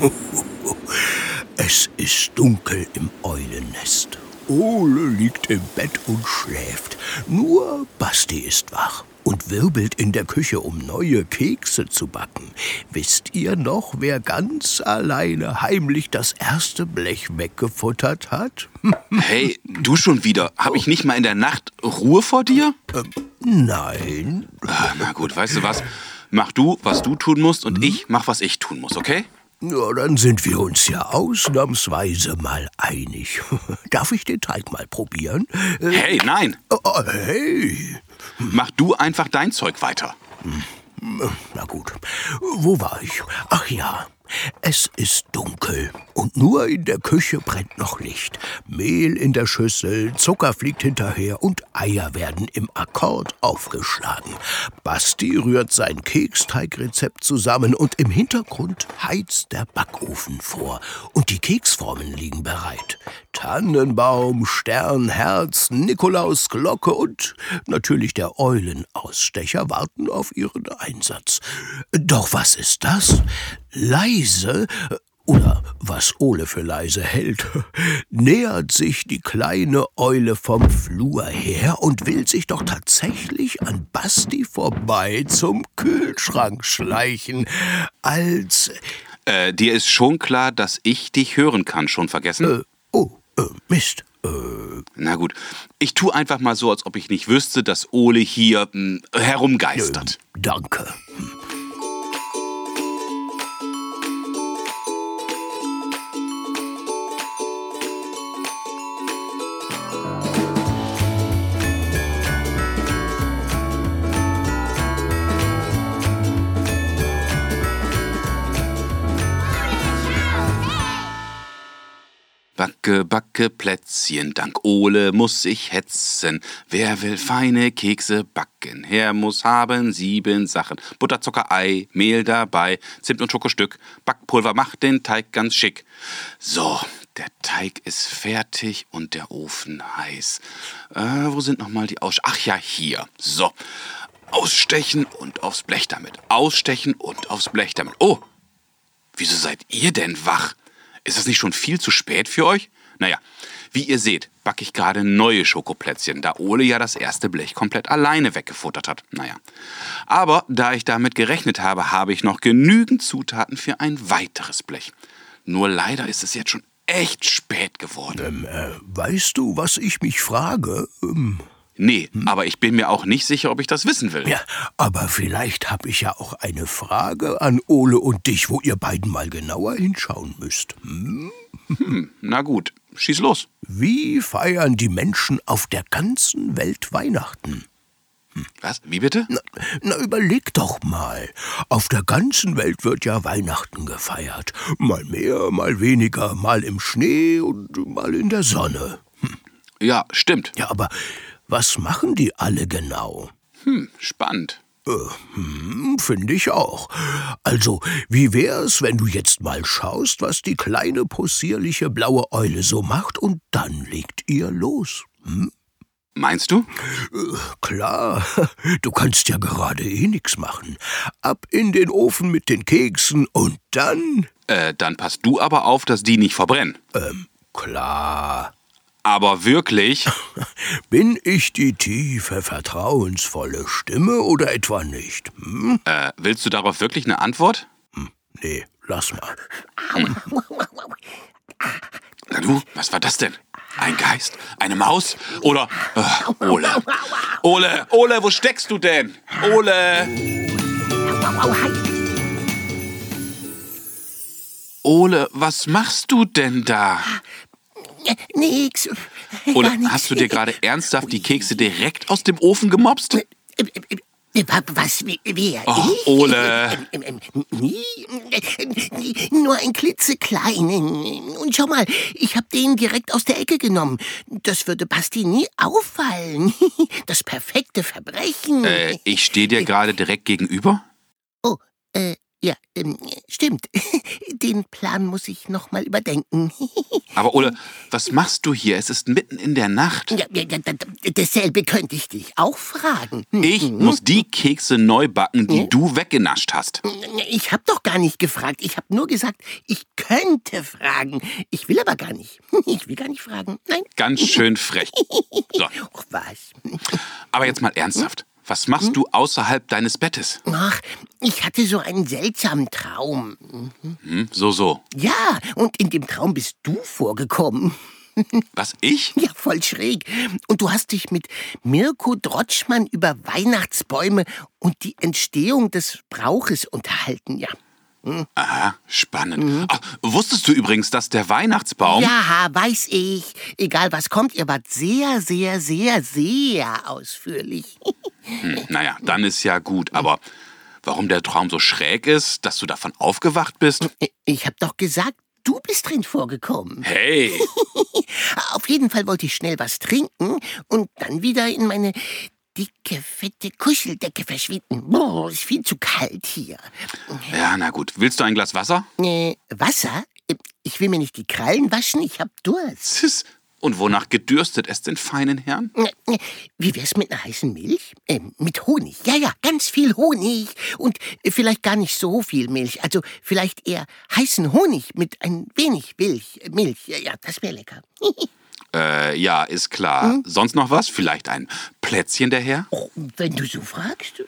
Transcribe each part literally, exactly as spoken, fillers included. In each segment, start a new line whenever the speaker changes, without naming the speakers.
Es ist dunkel im Eulennest. Ole liegt im Bett und schläft. Nur Basti ist wach und wirbelt in der Küche, um neue Kekse zu backen. Wisst ihr noch, wer ganz alleine heimlich das erste Blech weggefuttert hat?
Hey, du schon wieder. Hab ich nicht mal in der Nacht Ruhe vor dir?
Ähm, nein.
Ah, na gut, weißt du was? Mach du, was du tun musst und hm? ich mach, was ich tun muss, okay?
Ja, dann sind wir uns ja ausnahmsweise mal einig. Darf ich den Teig mal probieren?
Hey, nein!
Oh, hey!
Mach du einfach dein Zeug weiter.
Na gut, wo war ich? Ach ja, es ist dunkel und nur in der Küche brennt noch Licht. Mehl in der Schüssel, Zucker fliegt hinterher und Eier werden im Akkord aufgeschlagen. Basti rührt sein Keksteigrezept zusammen und im Hintergrund heizt der Backofen vor. Und die Keksformen liegen bereit. Tannenbaum, Stern, Herz, Nikolaus, Glocke und natürlich der Eulenausstecher warten auf ihren Einsatz. Doch was ist das? Leise, oder was Ole für leise hält, nähert sich die kleine Eule vom Flur her und will sich doch tatsächlich an Basti vorbei zum Kühlschrank schleichen, als...
Äh, dir ist schon klar, dass ich dich hören kann, schon vergessen?
Äh, oh, äh, Mist. Äh,
Na gut, ich tu einfach mal so, als ob ich nicht wüsste, dass Ole hier mh, herumgeistert.
Äh, danke.
Backe, backe Plätzchen, dank Ole muss ich hetzen. Wer will feine Kekse backen? Her muss haben sieben Sachen. Butter, Zucker, Ei, Mehl dabei, Zimt und Schokostück. Backpulver macht den Teig ganz schick. So, der Teig ist fertig und der Ofen heiß. Äh, wo sind nochmal die Ausstecher? Ach ja, hier. So, ausstechen und aufs Blech damit. Ausstechen und aufs Blech damit. Oh, wieso seid ihr denn wach? Ist das nicht schon viel zu spät für euch? Naja, wie ihr seht, backe ich gerade neue Schokoplätzchen, da Ole ja das erste Blech komplett alleine weggefuttert hat. Naja, aber da ich damit gerechnet habe, habe ich noch genügend Zutaten für ein weiteres Blech. Nur leider ist es jetzt schon echt spät geworden.
Ähm, äh, weißt du, was ich mich frage? Ähm...
Nee, hm? aber ich bin mir auch nicht sicher, ob ich das wissen will.
Ja, aber vielleicht habe ich ja auch eine Frage an Ole und dich, wo ihr beiden mal genauer hinschauen müsst. Hm?
Hm, na gut, schieß los.
Wie feiern die Menschen auf der ganzen Welt Weihnachten?
Hm. Was? Wie bitte?
Na, na, überleg doch mal. Auf der ganzen Welt wird ja Weihnachten gefeiert. Mal mehr, mal weniger, mal im Schnee und mal in der Sonne.
Hm. Ja, stimmt.
Ja, aber... was machen die alle genau?
Hm, spannend.
Äh, hm, finde ich auch. Also, wie wär's, wenn du jetzt mal schaust, was die kleine possierliche blaue Eule so macht und dann legt ihr los. Hm?
Meinst du?
Äh, klar, du kannst ja gerade eh nix machen. Ab in den Ofen mit den Keksen und dann...
Äh, dann passt du aber auf, dass die nicht verbrennen.
Ähm, klar...
Aber wirklich?
Bin ich die tiefe, vertrauensvolle Stimme oder etwa nicht? Hm?
Äh, willst du darauf wirklich eine Antwort?
Hm, nee, lass mal.
Hm. Na du, was war das denn? Ein Geist? Eine Maus? Oder... Äh, Ole. Ole, Ole, wo steckst du denn? Ole! Ole, was machst du denn da?
Nix.
Ole,
ja, nix.
hast du dir gerade ernsthaft die Kekse direkt aus dem Ofen gemopst?
Was, wer?
Oh,
ich?
Ole.
Nie. Nur ein klitzekleinen. Und schau mal, ich hab den direkt aus der Ecke genommen. Das würde Basti nie auffallen. Das perfekte Verbrechen.
Äh, ich stehe dir gerade direkt gegenüber?
Oh, äh, ja, ähm, stimmt. Den Plan muss ich noch mal überdenken.
Aber Ole, was machst du hier? Es ist mitten in der Nacht.
Ja, ja, dasselbe könnte ich dich auch fragen.
Ich muss die Kekse neu backen, die
Hm?
du weggenascht hast.
Ich habe doch gar nicht gefragt. Ich habe nur gesagt, ich könnte fragen. Ich will aber gar nicht. Ich will gar nicht fragen. Nein.
Ganz schön frech. So,
Ach, was?
aber jetzt mal ernsthaft. Was machst du außerhalb deines Bettes?
Ach, ich hatte so einen seltsamen Traum.
Hm, so, so.
Ja, und in dem Traum bist du vorgekommen.
Was, ich?
Ja, voll schräg. Und du hast dich mit Mirko Drotschmann über Weihnachtsbäume und die Entstehung des Brauches unterhalten, ja.
Aha, spannend. Ach, wusstest du übrigens, dass der Weihnachtsbaum...
Ja, weiß ich. Egal was kommt, ihr wart sehr, sehr, sehr, sehr ausführlich.
Hm, naja, dann ist ja gut. Aber warum der Traum so schräg ist, dass du davon aufgewacht bist?
Ich hab doch gesagt, du bist drin vorgekommen.
Hey!
Auf jeden Fall wollte ich schnell was trinken und dann wieder in meine dicke, fette Kuscheldecke verschwinden. Boah, ist viel zu kalt hier.
Ja, na gut. Willst du ein Glas Wasser?
Äh, Wasser? Ich will mir nicht die Krallen waschen, ich hab Durst.
Sis. Und wonach gedürstet es den feinen Herrn?
Wie wär's mit einer heißen Milch? Äh, mit Honig. Ja, ja, ganz viel Honig. Und vielleicht gar nicht so viel Milch. Also vielleicht eher heißen Honig mit ein wenig Milch. Milch, ja, ja, das wäre lecker.
Äh, ja, ist klar. Hm? Sonst noch was? Vielleicht ein Plätzchen, der Herr?
Oh, wenn du so fragst.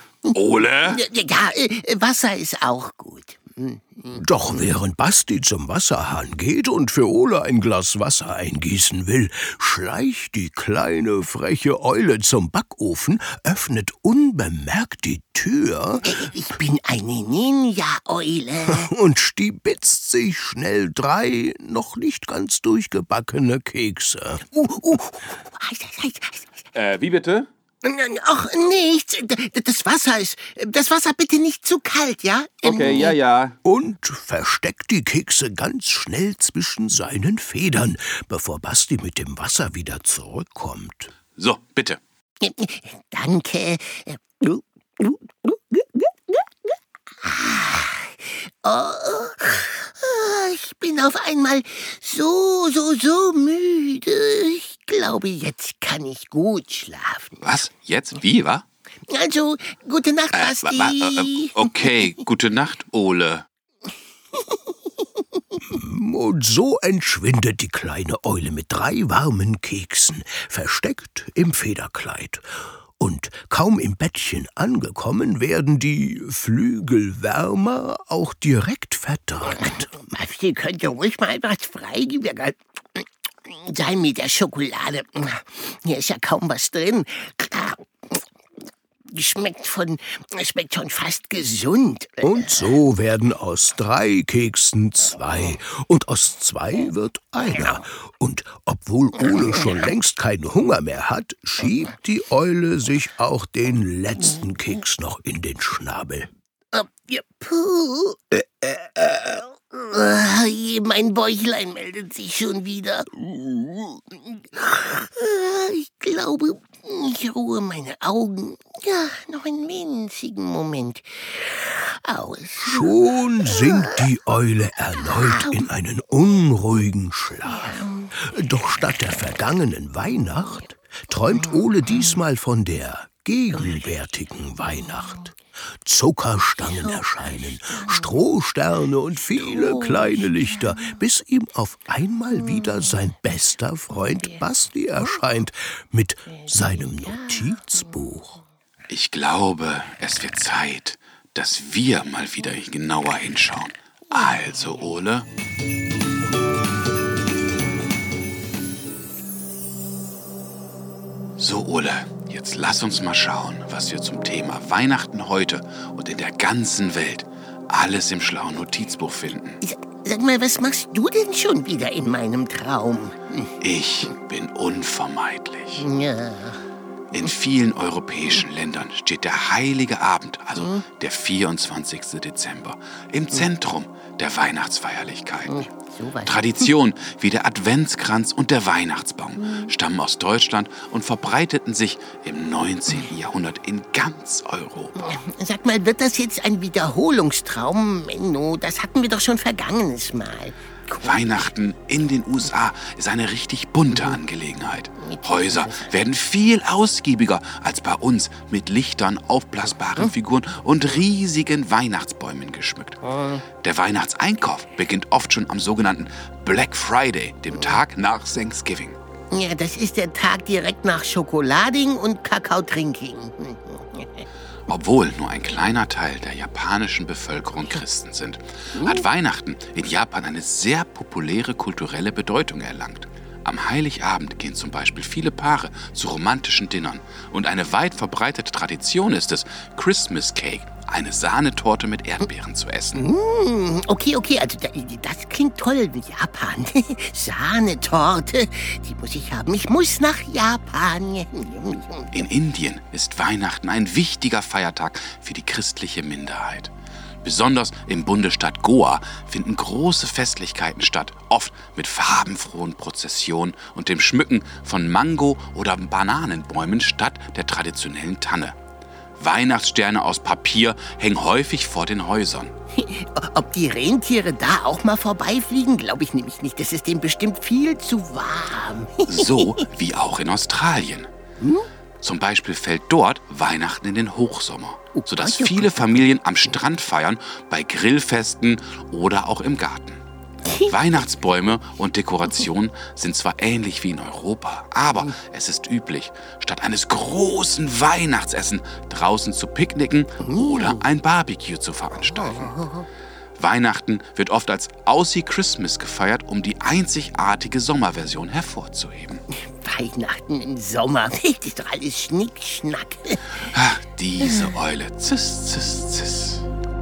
Ole?
Ja, ja, äh, Wasser ist auch gut. Hm.
Doch während Basti zum Wasserhahn geht und für Ole ein Glas Wasser eingießen will, schleicht die kleine, freche Eule zum Backofen, öffnet unbemerkt die Tür
Ich bin eine Ninja-Eule.
und stibitzt sich schnell drei noch nicht ganz durchgebackene Kekse.
Uh, uh, heiß, heiß, heiß, heiß.
Äh, wie bitte?
Ach, nichts. Das Wasser ist... Das Wasser bitte nicht zu kalt, ja?
Okay, ja, ja.
Und versteckt die Kekse ganz schnell zwischen seinen Federn, bevor Basti mit dem Wasser wieder zurückkommt.
So, bitte.
Danke. Oh, ich bin auf einmal so, so, so müde. Ich glaube, jetzt kann ich gut schlafen.
Was? Jetzt? Wie, wa?
Also, gute Nacht,
Äh,
Basti.
wa- wa- äh, okay, gute Nacht, Ole.
Und so entschwindet die kleine Eule mit drei warmen Keksen, versteckt im Federkleid. Und kaum im Bettchen angekommen, werden die Flügelwärmer auch direkt verdrückt.
Basti könnte ruhig mal etwas freigewickelt sein mit der Schokolade. Hier ist ja kaum was drin. Schmeckt von, schmeckt schon fast gesund.
Und so werden aus drei Keksen zwei. Und aus zwei wird einer. Und obwohl Ole schon längst keinen Hunger mehr hat, schiebt die Eule sich auch den letzten Keks noch in den Schnabel.
Puh. Mein Bäuchlein meldet sich schon wieder. Ich glaube, ich ruhe meine Augen. Ja, noch einen winzigen Moment aus.
Schon sinkt die Eule erneut in einen unruhigen Schlaf. Doch statt der vergangenen Weihnacht träumt Ole diesmal von der gegenwärtigen Weihnacht. Zuckerstangen erscheinen, Strohsterne und viele kleine Lichter, bis ihm auf einmal wieder sein bester Freund Basti erscheint mit seinem Notizbuch.
Ich glaube, es wird Zeit, dass wir mal wieder genauer hinschauen. Also, Ole. So, Ole, jetzt lass uns mal schauen, was wir zum Thema Weihnachten heute und in der ganzen Welt alles im schlauen Notizbuch finden.
Sag mal, was machst du denn schon wieder in meinem Traum?
Ich bin unvermeidlich.
Ja.
In vielen europäischen Ländern steht der heilige Abend, also der vierundzwanzigsten Dezember, im Zentrum der Weihnachtsfeierlichkeiten. Traditionen wie der Adventskranz und der Weihnachtsbaum stammen aus Deutschland und verbreiteten sich im neunzehnten Jahrhundert in ganz Europa.
Sag mal, wird das jetzt ein Wiederholungstraum? Menno, das hatten wir doch schon vergangenes Mal.
Weihnachten in den U S A ist eine richtig bunte Angelegenheit. Häuser werden viel ausgiebiger als bei uns mit Lichtern, aufblasbaren Figuren und riesigen Weihnachtsbäumen geschmückt. Der Weihnachtseinkauf beginnt oft schon am sogenannten Black Friday, dem Tag nach Thanksgiving.
Ja, das ist der Tag direkt nach Schokolading und Kakao-Trinking.
Obwohl nur ein kleiner Teil der japanischen Bevölkerung Christen sind, hat Weihnachten in Japan eine sehr populäre kulturelle Bedeutung erlangt. Am Heiligabend gehen zum Beispiel viele Paare zu romantischen Dinnern. Und eine weit verbreitete Tradition ist es, Christmas Cake, eine Sahnetorte mit Erdbeeren zu essen.
Mm, okay, okay, also das klingt toll mit Japan. Sahnetorte, die muss ich haben. Ich muss nach Japan.
In Indien ist Weihnachten ein wichtiger Feiertag für die christliche Minderheit. Besonders im Bundesstaat Goa finden große Festlichkeiten statt, oft mit farbenfrohen Prozessionen und dem Schmücken von Mango- oder Bananenbäumen statt der traditionellen Tanne. Weihnachtssterne aus Papier hängen häufig vor den Häusern.
Ob die Rentiere da auch mal vorbeifliegen, glaube ich nämlich nicht. Das ist denen bestimmt viel zu warm.
So wie auch in Australien. Hm? Zum Beispiel fällt dort Weihnachten in den Hochsommer, sodass viele Familien am Strand feiern, bei Grillfesten oder auch im Garten. Weihnachtsbäume und Dekorationen sind zwar ähnlich wie in Europa, aber es ist üblich, statt eines großen Weihnachtsessen draußen zu picknicken oder ein Barbecue zu veranstalten. Weihnachten wird oft als Aussie Christmas gefeiert, um die einzigartige Sommerversion hervorzuheben.
Weihnachten im Sommer, das ist doch alles Schnickschnack.
Ach, diese Eule, ziss, ziss, ziss.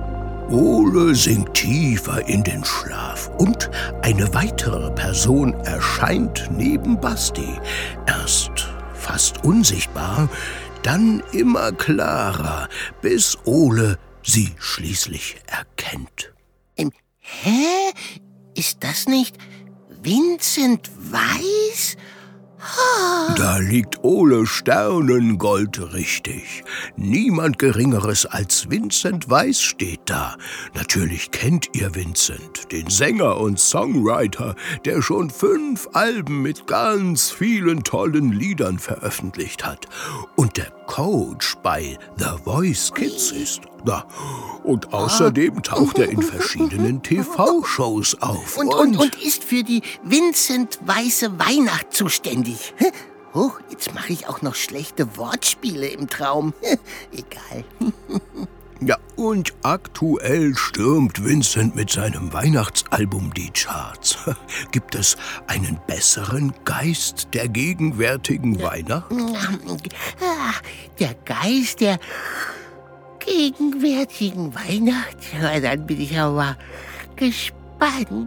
Ole sinkt tiefer in den Schlaf und eine weitere Person erscheint neben Basti. Erst fast unsichtbar, dann immer klarer, bis Ole sie schließlich erkennt.
Ähm, hä? Ist das nicht Vincent Weiss?
Da liegt Ole Sternengold richtig. Niemand Geringeres als Vincent Weiss steht da. Natürlich kennt ihr Vincent, den Sänger und Songwriter, der schon fünf Alben mit ganz vielen tollen Liedern veröffentlicht hat. Und der Coach bei The Voice Kids ist. Na, und außerdem taucht er in verschiedenen T V-Shows auf.
Und, und, und ist für die Vincent Weiße Weihnacht zuständig. Oh, jetzt mache ich auch noch schlechte Wortspiele im Traum. Egal.
Ja, und aktuell stürmt Vincent mit seinem Weihnachtsalbum die Charts. Gibt es einen besseren Geist der gegenwärtigen Weihnacht?
Der Geist der gegenwärtigen Weihnacht? Ja, dann bin ich aber gespannt.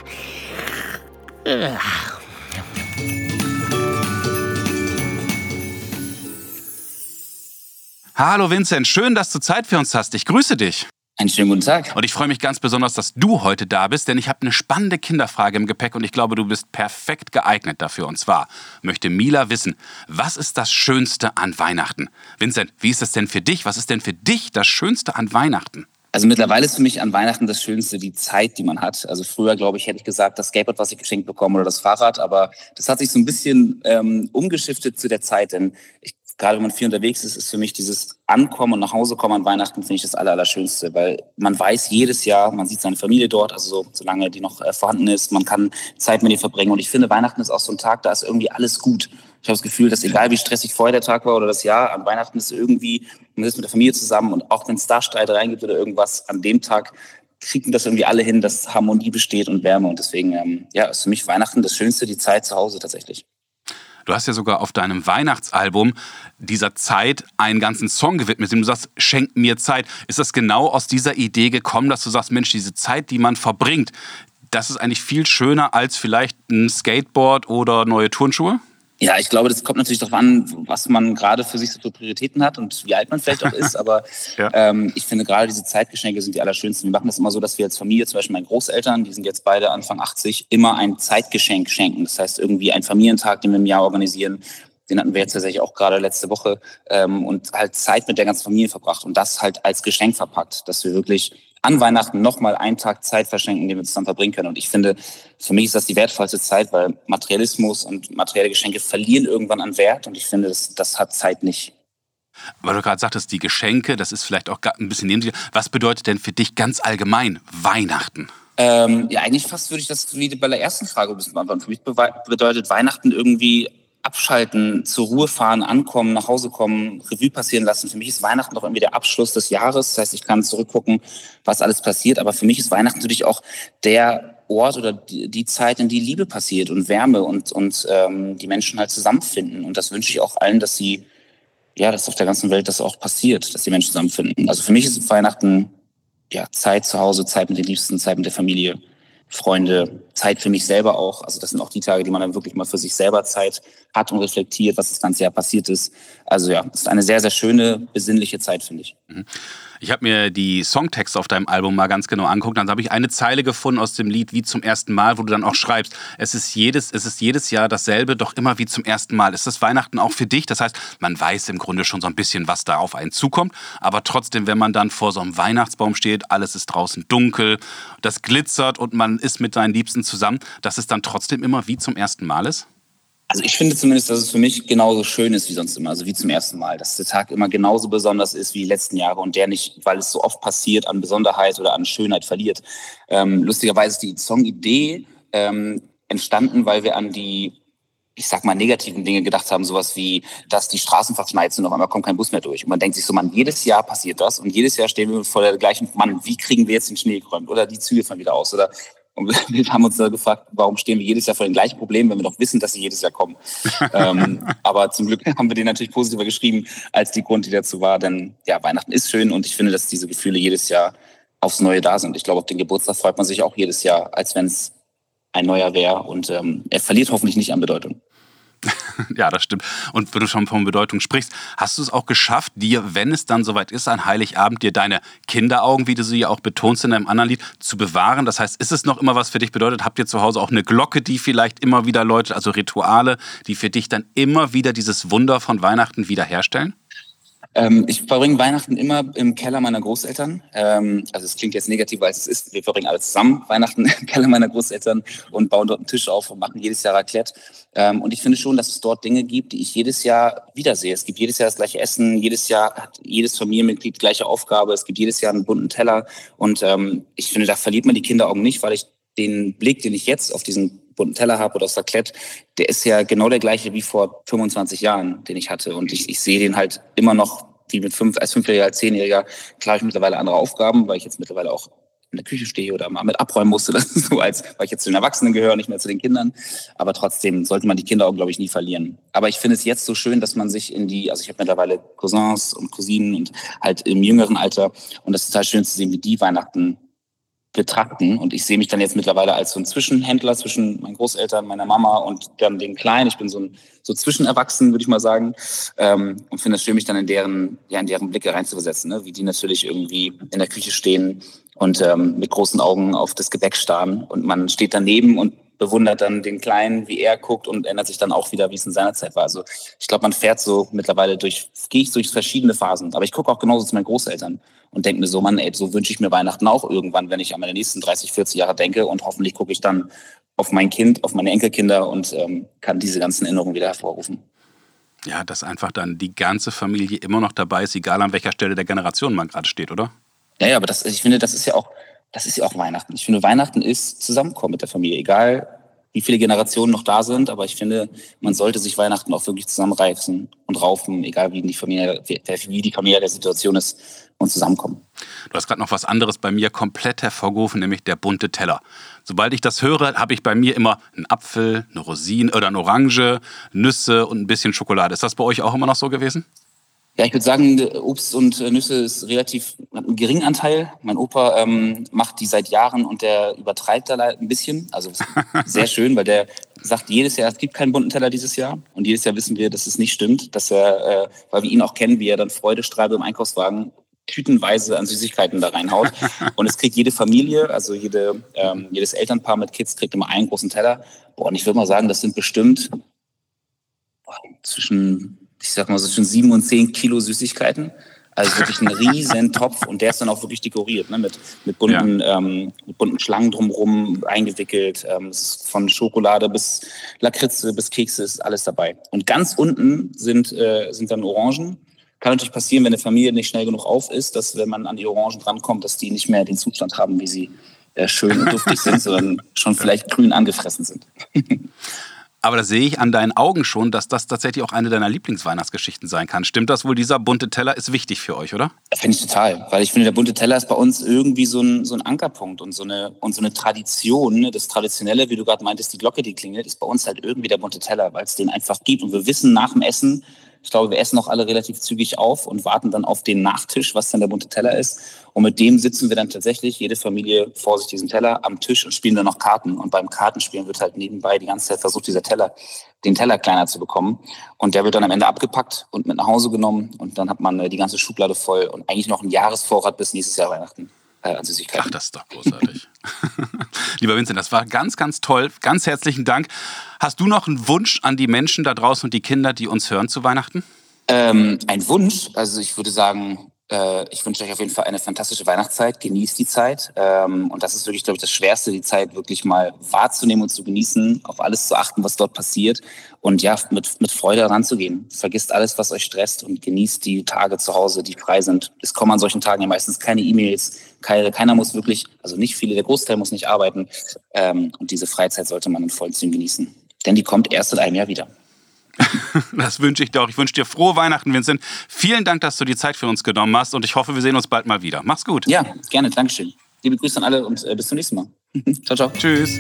Hallo Vincent, schön, dass du Zeit für uns hast. Ich grüße dich.
Einen schönen guten Tag.
Und ich freue mich ganz besonders, dass du heute da bist, denn ich habe eine spannende Kinderfrage im Gepäck und ich glaube, du bist perfekt geeignet dafür. Und zwar möchte Mila wissen, was ist das Schönste an Weihnachten? Vincent, wie ist es denn für dich? Was ist denn für dich das Schönste an Weihnachten?
Also mittlerweile ist für mich an Weihnachten das Schönste die Zeit, die man hat. Also früher, glaube ich, hätte ich gesagt, das Skateboard, was ich geschenkt bekomme oder das Fahrrad. Aber das hat sich so ein bisschen ähm, umgeschiftet zu der Zeit. Denn ich, gerade wenn man viel unterwegs ist, ist für mich dieses Ankommen und nach Hause kommen an Weihnachten, finde ich das Aller, Allerschönste. Weil man weiß jedes Jahr, man sieht seine Familie dort, also so, solange die noch äh, vorhanden ist. Man kann Zeit mit ihr verbringen. Und ich finde, Weihnachten ist auch so ein Tag, da ist irgendwie alles gut. Ich habe das Gefühl, dass egal wie stressig vorher der Tag war oder das Jahr, an Weihnachten ist irgendwie, man ist mit der Familie zusammen und auch wenn es da Streitereien gibt oder irgendwas, an dem Tag kriegen das irgendwie alle hin, dass Harmonie besteht und Wärme. Und deswegen, ähm, ja, ist für mich Weihnachten das Schönste, die Zeit zu Hause tatsächlich.
Du hast ja sogar auf deinem Weihnachtsalbum dieser Zeit einen ganzen Song gewidmet, dem du sagst, schenk mir Zeit. Ist das genau aus dieser Idee gekommen, dass du sagst, Mensch, diese Zeit, die man verbringt, das ist eigentlich viel schöner als vielleicht ein Skateboard oder neue Turnschuhe?
Ja, ich glaube, das kommt natürlich darauf an, was man gerade für sich so für Prioritäten hat und wie alt man vielleicht auch ist. Aber ja. ähm, ich finde gerade diese Zeitgeschenke sind die allerschönsten. Wir machen das immer so, dass wir als Familie, zum Beispiel meine Großeltern, die sind jetzt beide Anfang achtzig, immer ein Zeitgeschenk schenken. Das heißt irgendwie einen Familientag, den wir im Jahr organisieren. Den hatten wir jetzt tatsächlich auch gerade letzte Woche ähm, und halt Zeit mit der ganzen Familie verbracht und das halt als Geschenk verpackt, dass wir wirklich an Weihnachten nochmal einen Tag Zeit verschenken, den wir zusammen verbringen können. Und ich finde, für mich ist das die wertvollste Zeit, weil Materialismus und materielle Geschenke verlieren irgendwann an Wert. Und ich finde, das, das hat Zeit nicht.
Weil du gerade sagtest, die Geschenke, das ist vielleicht auch ein bisschen neben dir. Was bedeutet denn für dich ganz allgemein Weihnachten?
Ähm, ja, eigentlich fast würde ich das wie bei der ersten Frage ein bisschen beantworten. Für mich bedeutet Weihnachten irgendwie abschalten, zur Ruhe fahren, ankommen, nach Hause kommen, Revue passieren lassen. Für mich ist Weihnachten doch irgendwie der Abschluss des Jahres. Das heißt, ich kann zurückgucken, was alles passiert. Aber für mich ist Weihnachten natürlich auch der Ort oder die, die Zeit, in die Liebe passiert und Wärme und, und ähm, die Menschen halt zusammenfinden. Und das wünsche ich auch allen, dass sie, ja, dass auf der ganzen Welt das auch passiert, dass die Menschen zusammenfinden. Also für mich ist Weihnachten ja Zeit zu Hause, Zeit mit den Liebsten, Zeit mit der Familie, Freunde, Zeit für mich selber auch. Also das sind auch die Tage, die man dann wirklich mal für sich selber Zeit hat und reflektiert, was das ganze Jahr passiert ist. Also ja, es ist eine sehr, sehr schöne, besinnliche Zeit, finde ich.
Ich habe mir die Songtexte auf deinem Album mal ganz genau angeguckt. Dann habe ich eine Zeile gefunden aus dem Lied Wie zum ersten Mal, wo du dann auch schreibst, es ist jedes, es ist jedes Jahr dasselbe, doch immer wie zum ersten Mal. Ist das Weihnachten auch für dich? Das heißt, man weiß im Grunde schon so ein bisschen, was da auf einen zukommt. Aber trotzdem, wenn man dann vor so einem Weihnachtsbaum steht, alles ist draußen dunkel, das glitzert und man ist mit seinen Liebsten zusammen, dass es dann trotzdem immer wie zum ersten Mal ist?
Also ich finde zumindest, dass es für mich genauso schön ist wie sonst immer, also wie zum ersten Mal, dass der Tag immer genauso besonders ist wie die letzten Jahre und der nicht, weil es so oft passiert, an Besonderheit oder an Schönheit verliert. Ähm, lustigerweise ist die Songidee ähm, entstanden, weil wir an die, ich sag mal, negativen Dinge gedacht haben, sowas wie, dass die Straßen verschneit sind und auf einmal kommt kein Bus mehr durch. Und man denkt sich so, man, jedes Jahr passiert das und jedes Jahr stehen wir vor der gleichen, Mann, wie kriegen wir jetzt den Schnee geräumt oder die Züge fahren wieder aus oder und wir haben uns da gefragt, warum stehen wir jedes Jahr vor den gleichen Problemen, wenn wir doch wissen, dass sie jedes Jahr kommen. ähm, aber zum Glück haben wir den natürlich positiver geschrieben, als die Grund, die dazu war. Denn ja, Weihnachten ist schön und ich finde, dass diese Gefühle jedes Jahr aufs Neue da sind. Ich glaube, auf den Geburtstag freut man sich auch jedes Jahr, als wenn es ein neuer wäre. Und ähm, er verliert hoffentlich nicht an Bedeutung.
Ja, das stimmt. Und wenn du schon von Bedeutung sprichst, hast du es auch geschafft, dir, wenn es dann soweit ist, an Heiligabend, dir deine Kinderaugen, wie du sie ja auch betonst in einem anderen Lied, zu bewahren? Das heißt, ist es noch immer was für dich bedeutet? Habt ihr zu Hause auch eine Glocke, die vielleicht immer wieder läutet, also Rituale, die für dich dann immer wieder dieses Wunder von Weihnachten wiederherstellen?
Ähm, ich verbringe Weihnachten immer im Keller meiner Großeltern. Ähm, also es klingt jetzt negativer, als es ist. Wir verbringen alle zusammen Weihnachten im Keller meiner Großeltern und bauen dort einen Tisch auf und machen jedes Jahr Raclette. Ähm, und ich finde schon, dass es dort Dinge gibt, die ich jedes Jahr wiedersehe. Es gibt jedes Jahr das gleiche Essen, jedes Jahr hat jedes Familienmitglied die gleiche Aufgabe, es gibt jedes Jahr einen bunten Teller. Und ähm, ich finde, da verliert man die Kinderaugen nicht, weil ich den Blick, den ich jetzt auf diesen bunten Teller habe oder das Raclette, der ist ja genau der gleiche wie vor fünfundzwanzig Jahren, den ich hatte. Und ich, ich sehe den halt immer noch wie mit fünf, als Fünfjähriger, als Zehnjähriger. Klar habe ich mittlerweile andere Aufgaben, weil ich jetzt mittlerweile auch in der Küche stehe oder mal mit abräumen musste. Das ist so, als weil ich jetzt zu den Erwachsenen gehöre, nicht mehr zu den Kindern. Aber trotzdem sollte man die Kinder auch, glaube ich, nie verlieren. Aber ich finde es jetzt so schön, dass man sich in die, also ich habe mittlerweile Cousins und Cousinen und halt im jüngeren Alter. Und das ist total schön zu sehen, wie die Weihnachten betrachten. Und ich sehe mich dann jetzt mittlerweile als so ein Zwischenhändler zwischen meinen Großeltern, meiner Mama und dann den Kleinen. Ich bin so ein so zwischenerwachsen, würde ich mal sagen. Ähm, und finde es schön, mich dann in deren, ja, in deren Blicke reinzuversetzen, ne? Wie die natürlich irgendwie in der Küche stehen und ähm, mit großen Augen auf das Gebäck starren. Und man steht daneben und bewundert dann den Kleinen, wie er guckt und ändert sich dann auch wieder, wie es in seiner Zeit war. Also ich glaube, man fährt so mittlerweile durch, gehe ich durch verschiedene Phasen. Aber ich gucke auch genauso zu meinen Großeltern und denke mir so, Mann, ey, so wünsche ich mir Weihnachten auch irgendwann, wenn ich an meine nächsten dreißig, vierzig Jahre denke. Und hoffentlich gucke ich dann auf mein Kind, auf meine Enkelkinder und ähm, kann diese ganzen Erinnerungen wieder hervorrufen.
Ja, dass einfach dann die ganze Familie immer noch dabei ist, egal an welcher Stelle der Generation man gerade steht, oder?
Ja, ja, aber das, ich finde, das ist ja auch, das ist ja auch Weihnachten. Ich finde, Weihnachten ist Zusammenkommen mit der Familie, egal wie viele Generationen noch da sind. Aber ich finde, man sollte sich Weihnachten auch wirklich zusammenreißen und raufen, egal wie die Familie, wie die Familie der Situation ist, und zusammenkommen.
Du hast gerade noch was anderes bei mir komplett hervorgerufen, nämlich der bunte Teller. Sobald ich das höre, habe ich bei mir immer einen Apfel, eine Rosine oder eine Orange, Nüsse und ein bisschen Schokolade. Ist das bei euch auch immer noch so gewesen?
Ja, ich würde sagen, Obst und Nüsse ist relativ ein geringer Anteil. Mein Opa ähm, macht die seit Jahren und der übertreibt da ein bisschen. Also sehr schön, weil der sagt jedes Jahr, es gibt keinen bunten Teller dieses Jahr. Und jedes Jahr wissen wir, dass es nicht stimmt, dass er, äh, weil wir ihn auch kennen, wie er dann freudestrahlend im Einkaufswagen tütenweise an Süßigkeiten da reinhaut. Und es kriegt jede Familie, also jede, ähm, jedes Elternpaar mit Kids kriegt immer einen großen Teller. Boah, und ich würde mal sagen, das sind bestimmt boah, zwischen, ich sag mal so zwischen sieben und zehn Kilo Süßigkeiten. Also wirklich ein riesen Topf und der ist dann auch wirklich dekoriert, ne? mit, mit, bunten, ja. ähm, mit bunten Schlangen drumherum eingewickelt. Ähm, von Schokolade bis Lakritze bis Kekse ist alles dabei. Und ganz unten sind, äh, sind dann Orangen. Kann natürlich passieren, wenn eine Familie nicht schnell genug auf ist, dass wenn man an die Orangen drankommt, dass die nicht mehr den Zustand haben, wie sie äh, schön und duftig sind, sondern schon vielleicht grün angefressen sind.
Aber da sehe ich an deinen Augen schon, dass das tatsächlich auch eine deiner Lieblingsweihnachtsgeschichten sein kann. Stimmt das wohl? Dieser bunte Teller ist wichtig für euch, oder?
Finde ich total, weil ich finde, der bunte Teller ist bei uns irgendwie so ein, so ein Ankerpunkt und so eine, und so eine Tradition. Ne? Das Traditionelle, wie du gerade meintest, die Glocke, die klingelt, ist bei uns halt irgendwie der bunte Teller, weil es den einfach gibt. Und wir wissen nach dem Essen, ich glaube, wir essen auch alle relativ zügig auf und warten dann auf den Nachtisch, was dann der bunte Teller ist. Und mit dem sitzen wir dann tatsächlich, jede Familie vor sich diesen Teller am Tisch und spielen dann noch Karten. Und beim Kartenspielen wird halt nebenbei die ganze Zeit versucht, dieser Teller, den Teller kleiner zu bekommen. Und der wird dann am Ende abgepackt und mit nach Hause genommen. Und dann hat man die ganze Schublade voll und eigentlich noch einen Jahresvorrat bis nächstes Jahr Weihnachten. An Süßigkeiten.
Ach, das ist doch großartig. Lieber Vincent, das war ganz, ganz toll. Ganz herzlichen Dank. Hast du noch einen Wunsch an die Menschen da draußen und die Kinder, die uns hören zu Weihnachten?
Ähm, ein Wunsch? Also ich würde sagen, äh, ich wünsche euch auf jeden Fall eine fantastische Weihnachtszeit. Genießt die Zeit. Ähm, und das ist wirklich, glaube ich, das Schwerste, die Zeit wirklich mal wahrzunehmen und zu genießen, auf alles zu achten, was dort passiert. Und ja, mit, mit Freude heranzugehen. Vergisst alles, was euch stresst und genießt die Tage zu Hause, die frei sind. Es kommen an solchen Tagen ja meistens keine E-Mails. Keine, keiner muss wirklich, also nicht viele, der Großteil muss nicht arbeiten. Ähm, und diese Freizeit sollte man in vollen Zügen genießen. Denn die kommt erst in einem Jahr wieder.
Das wünsche ich dir auch. Ich wünsche dir frohe Weihnachten, Vincent. Vielen Dank, dass du die Zeit für uns genommen hast und ich hoffe, wir sehen uns bald mal wieder. Mach's gut.
Ja, gerne. Dankeschön. Liebe Grüße an alle und äh, bis zum nächsten Mal. Ciao, ciao.
Tschüss.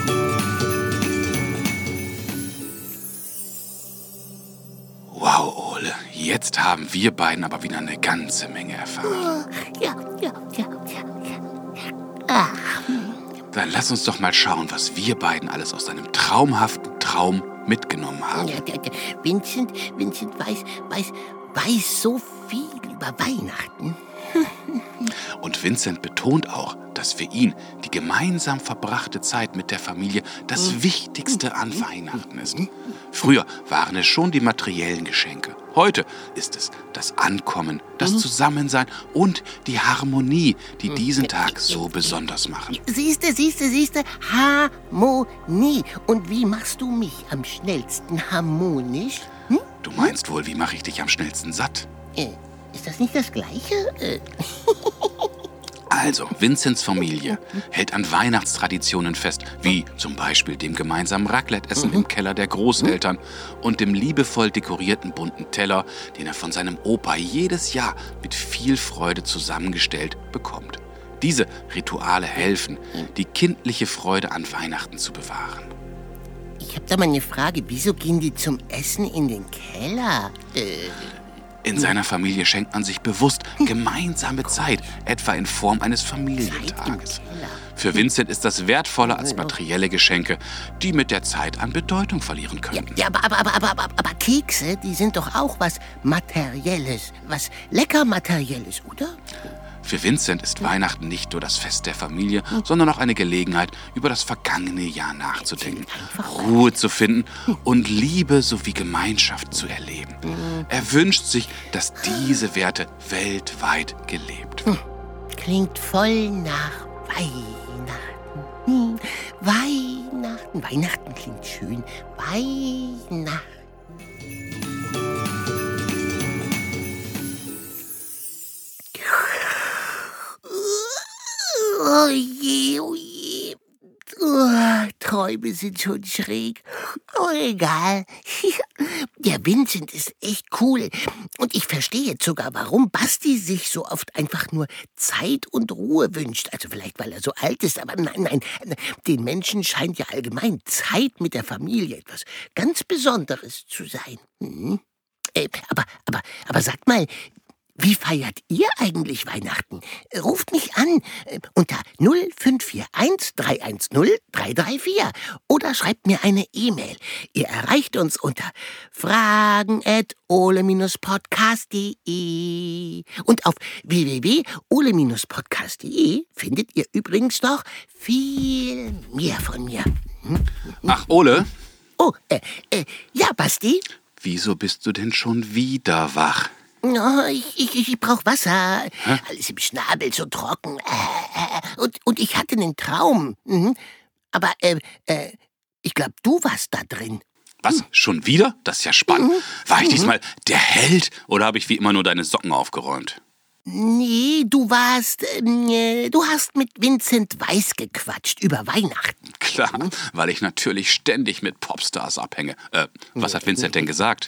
Wow, Ole, jetzt haben wir beiden aber wieder eine ganze Menge erfahren.
Ja, ja, ja, ja, ja. Ach.
Dann lass uns doch mal schauen, was wir beiden alles aus deinem traumhaften Traum mitgenommen haben.
Ja, der, der Vincent, Vincent weiß, weiß, weiß so viel über Weihnachten.
Und Vincent betont auch, dass für ihn die gemeinsam verbrachte Zeit mit der Familie das Wichtigste an Weihnachten ist. Früher waren es schon die materiellen Geschenke. Heute ist es das Ankommen, das Zusammensein und die Harmonie, die diesen Tag so besonders machen.
Siehste, siehste, siehste, Harmonie. Und wie machst du mich am schnellsten harmonisch? Hm?
Du meinst wohl, wie mache ich dich am schnellsten satt?
Äh, ist das nicht das Gleiche? Äh.
Also, Vincents Familie hält an Weihnachtstraditionen fest, wie zum Beispiel dem gemeinsamen Raclette-Essen im Keller der Großeltern und dem liebevoll dekorierten bunten Teller, den er von seinem Opa jedes Jahr mit viel Freude zusammengestellt bekommt. Diese Rituale helfen, die kindliche Freude an Weihnachten zu bewahren.
Ich habe da mal eine Frage. Wieso gehen die zum Essen in den Keller? Äh...
In seiner Familie schenkt man sich bewusst gemeinsame Zeit, etwa in Form eines Familientages. Für Vincent ist das wertvoller als materielle Geschenke, die mit der Zeit an Bedeutung verlieren können.
Ja, ja aber, aber, aber, aber, aber Kekse, die sind doch auch was Materielles, was lecker Materielles, oder?
Für Vincent ist Weihnachten nicht nur das Fest der Familie, sondern auch eine Gelegenheit, über das vergangene Jahr nachzudenken, Ruhe zu finden und Liebe sowie Gemeinschaft zu erleben. Er wünscht sich, dass diese Werte weltweit gelebt werden.
Klingt voll nach Weihnachten. Hm. Weihnachten, Weihnachten klingt schön. Weihnachten. Oh je, oh je. Oh, Träume sind schon schräg. Oh, egal. Der Vincent ist echt cool. Und ich verstehe jetzt sogar, warum Basti sich so oft einfach nur Zeit und Ruhe wünscht. Also vielleicht, weil er so alt ist, aber nein, nein. Den Menschen scheint ja allgemein Zeit mit der Familie etwas ganz Besonderes zu sein. Hm? Äh, aber, aber, aber sag mal, Wie feiert ihr eigentlich Weihnachten? Ruft mich an äh, unter null fünf vier eins drei eins null drei drei vier oder schreibt mir eine E-Mail. Ihr erreicht uns unter fragen at ole podcast punkt de. Und auf w w w punkt ole podcast punkt de findet ihr übrigens noch viel mehr von mir. Hm?
Ach, Ole?
Oh, äh, äh, ja, Basti?
Wieso bist du denn schon wieder wach?
Oh, ich ich, ich brauche Wasser. Hä? Alles im Schnabel so trocken. Äh, und, und ich hatte einen Traum. Mhm. Aber äh, äh, ich glaube, du warst da drin.
Was? Schon wieder? Das ist ja spannend.
Mhm.
War ich diesmal der Held oder habe ich wie immer nur deine Socken aufgeräumt?
Nee, du warst, äh, du hast mit Vincent Weiss gequatscht über Weihnachten.
Klar, weil ich natürlich ständig mit Popstars abhänge. Äh, was hat Vincent denn gesagt?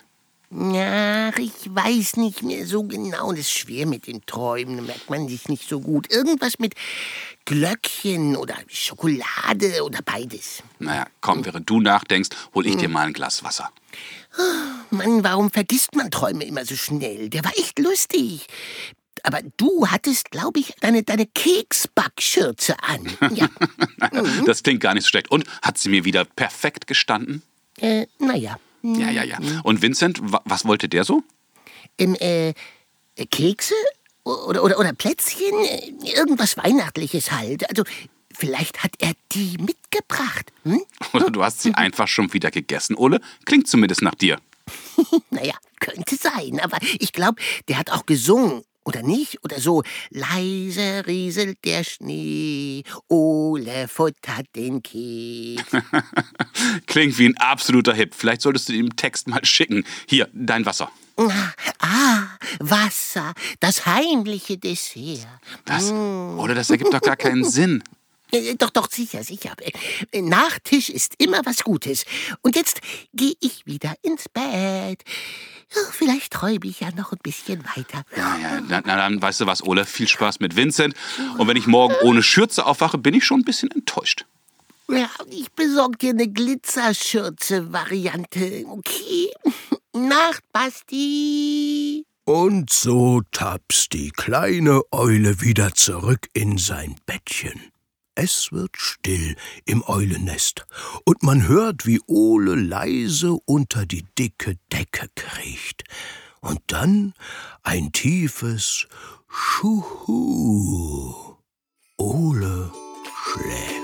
Ach, ich weiß nicht mehr so genau. Das ist schwer mit den Träumen, da merkt man sich nicht so gut. Irgendwas mit Glöckchen oder Schokolade oder beides.
Naja, komm, während du nachdenkst, hol ich dir mal ein Glas Wasser.
Oh, Mann, warum vergisst man Träume immer so schnell? Der war echt lustig. Aber du hattest, glaube ich, deine, deine Keksbackschürze an. Ja.
mhm. Das klingt gar nicht so schlecht. Und hat sie mir wieder perfekt gestanden?
Äh, naja.
Ja, ja, ja. Und Vincent, was wollte der so?
Ähm, äh, Kekse? Oder, oder, oder Plätzchen? Irgendwas Weihnachtliches halt. Also, vielleicht hat er die mitgebracht. Hm?
Oder du hast sie einfach schon wieder gegessen, Ole? Klingt zumindest nach dir.
Naja, könnte sein. Aber ich glaube, der hat auch gesungen. Oder nicht? Oder so, leise rieselt der Schnee, Ole futtert den Keks.
Klingt wie ein absoluter Hit. Vielleicht solltest du den Text mal schicken. Hier, dein Wasser.
Ah, Wasser, das heimliche Dessert.
Was? Oder das ergibt doch gar keinen Sinn.
Doch, doch, sicher, sicher. Nachtisch ist immer was Gutes. Und jetzt gehe ich wieder ins Bett. Vielleicht träume ich ja noch ein bisschen weiter.
Ja, ja, na, na dann weißt du was, Ole, viel Spaß mit Vincent. Und wenn ich morgen ohne Schürze aufwache, bin ich schon ein bisschen enttäuscht.
Ja, ich besorge dir eine Glitzerschürze-Variante, okay? Nacht, Basti.
Und so tapst die kleine Eule wieder zurück in sein Bettchen. Es wird still im Eulennest und man hört, wie Ole leise unter die dicke Decke kriecht. Und dann ein tiefes Schuhu. Ole schläft.